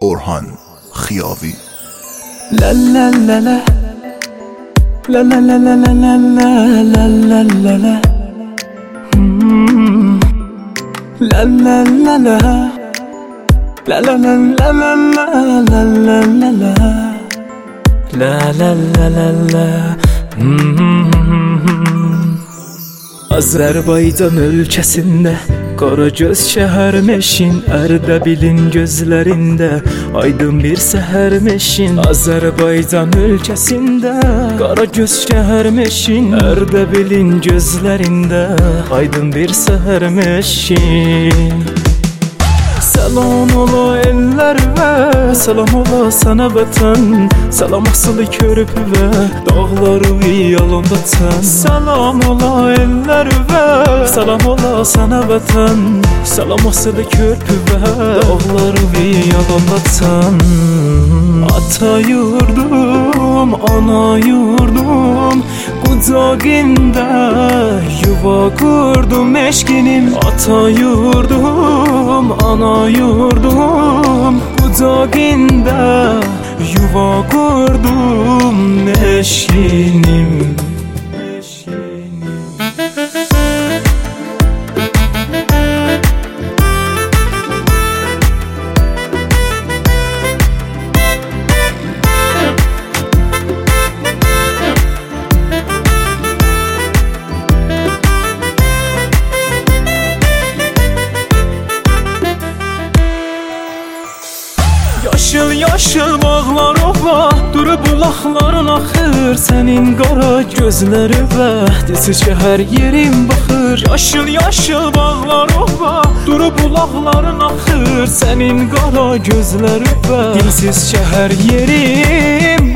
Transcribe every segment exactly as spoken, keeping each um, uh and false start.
برهان خیاوی. لا لا لا لا لا لا لا لا لا لا لا لا لا مم. لا لا لا لا لا لا لا لا لا لا لا لا لا لا لا لا لا مم. Azərbaycan ölkəsində Qaragöz şəhərməşin, Ərdəbilin gözlərində aydın bir səhərməşin. Azərbaycan ölkəsində Qaragöz şəhərməşin, Ərdəbilin gözlərində aydın bir səhərməşin. Salam ola eller və salam ola sana vətən, salam asılı körpü və dağları yalındatan. Salam ola eller və salam ola sana vətən, salam asılı körpü və dağları yalındatan. Ata yurdum, ana yurdum, qucağında yuva qurdum eşkinim. Ata yurdum, ana yurdum, qucağında yuva qurdum eşkinim. Yaşıl yaşıl bağlar ova, durub bulaqların axır, sənin qara gözləri və desizcə hər yerim baxır. Yaşıl yaşıl bağlar ova, durub bulaqların axır, sənin qara gözləri və desizcə hər yerim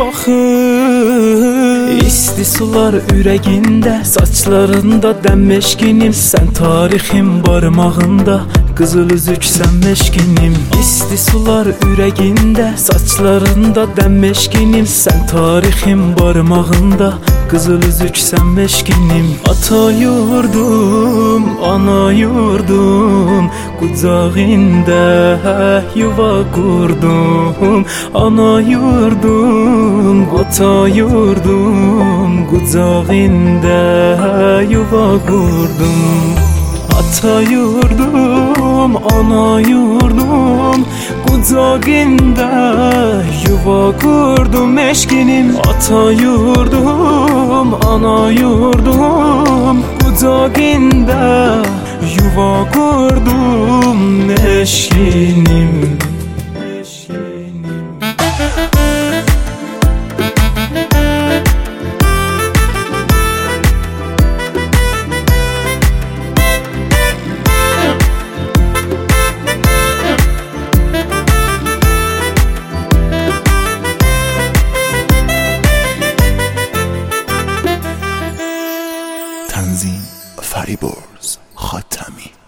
baxır. İsti sular ürəyində, saçlarında dəm eşkinim, sən tarixim barmağında, qızıl üzük sən meşkinim. İsti sular ürəyində, saçlarında dəm eşkinim, sən tarixim barmağında, qızıl üzük sən meşkinim. Ata yurdum, ana yurdum, qucağında yuva qurdum. Ana yurdum, ata yurdum, qucağında yuva qurdum. Ata yurdum, ana yurdum, qucağında yuva qurdum eşkinim. Ata yurdum, ana yurdum, qucağında yuva qurdum eşkinim. تنظیم فریبرز خاتمی.